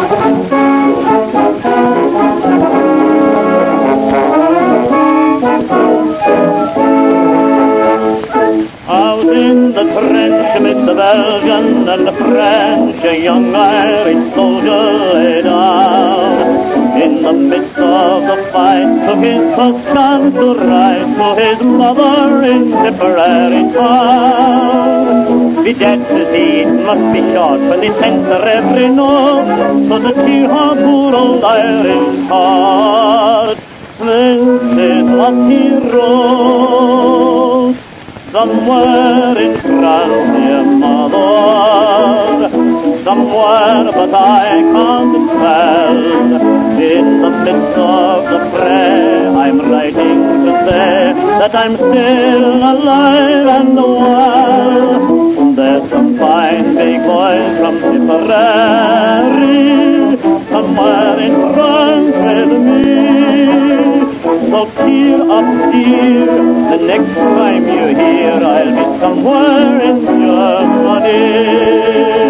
Out in the trench amidst the Belgian and the French, a young Irish soldier lay down. In the midst of the fight, took his first chance to write to his mother in Tipperary town. Be dead, says he, it must be short when they censor every note, so the tear her poor old Irish heart. This is what he wrote. Somewhere in France, dear mother, somewhere but I can't tell. In the midst of the fray, I'm writing to say that I'm still alive and well. There's some fine big boys from Tipperary, somewhere in France with me. So cheer up, dear, the next time you hear I'll be somewhere in Germany.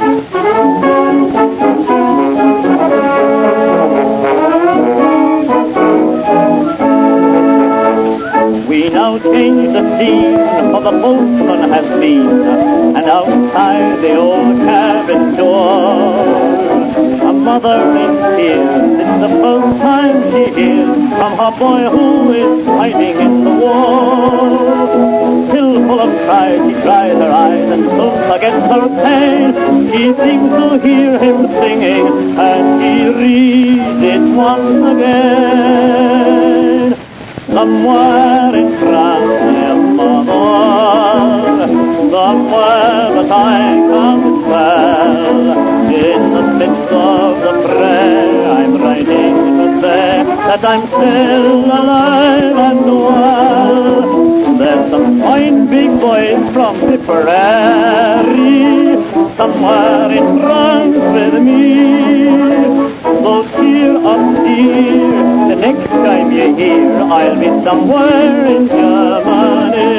We now change the scene, for the postman has been, and outside the old cabin door, a mother in tears, it's the first time she hears from her boy who is fighting in the war. Still full of pride, she dries her eyes and soon forgets her pain. She seems to hear him singing, and she reads it once again. Somewhere in France, dear mother, somewhere that I can't tell. In the midst of the fray, I'm writing to say that I'm still alive and well. There's some fine big boys from Tipperary, somewhere in France with me. So cheer up, dear, the next time you hear I'll be somewhere in Germany.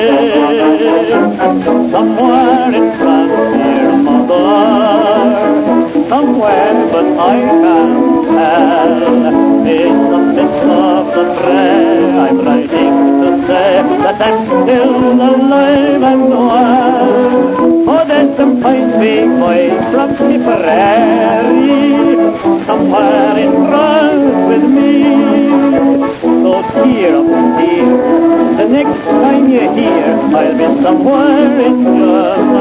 Somewhere in France, dear mother, somewhere but I can't tell. In the midst of the fray, I'm writing to say that I'm still alive and well. Oh, there's some fine big boys from Tipperary, somewhere in France with me. So cheer up, dear, the next time you hear I'll be somewhere in Germany.